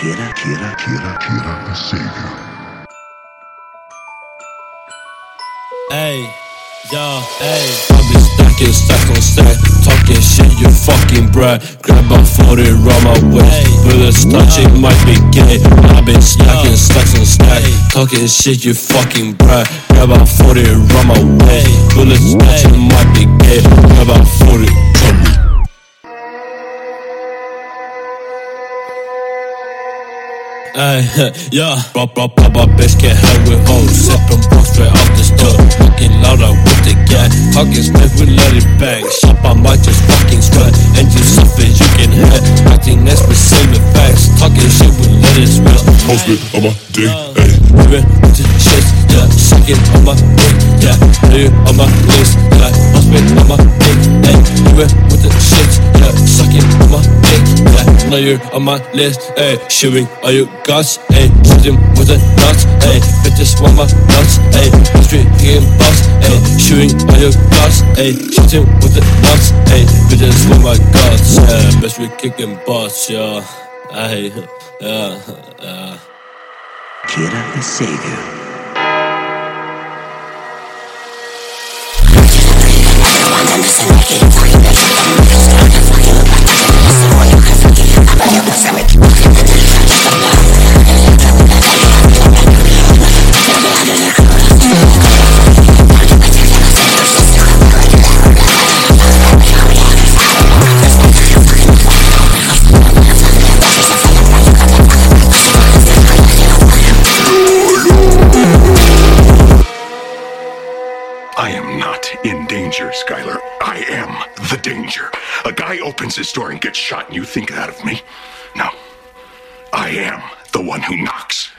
Kira the Savior. Hey, yo, hey. I've been stacking stacks on stack, talking shit, you fucking brat. Grab a 40 round my waist, bullets touching might be gay. I've been stacking stacks on stack, talking shit, you fucking brat. Grab a 40 round my waist, bullets touching might be gay. Grab a 40, try me. Ay, yeah. Pop, bitch, get held with hoes. Set them box straight off the stove. Fucking loud, I whip the gas. Talking spit, we let it bang. Shop, I might just fucking strut. And you suffer, you can hit. Acting next, we saving facts. Talking shit, we let it spill. Hoes spit on my dick, ayy. Living with the shit, yeah. Sucking on my dick, yeah. Live on my list, yeah. Hoes spit on my dick, ayy. Living with the shit, yeah. Sucking on my dick, yeah. Now you're on my list, ayy. Shooting all you guts, ayy. Shoot him with the nuts, ayy. Bitches want my nuts, ayy. History getting bust, ayy. Shooting all your guts, ayy. Shoot him with the nuts, ayy. Bitches want my guts, yeah. Bitch, we kicking butts, yeah. Ayy, yeah. Kira the Savior. I am not in danger, Skylar. I am the danger. A guy opens his door and gets shot and you think that of me? No. I am the one who knocks.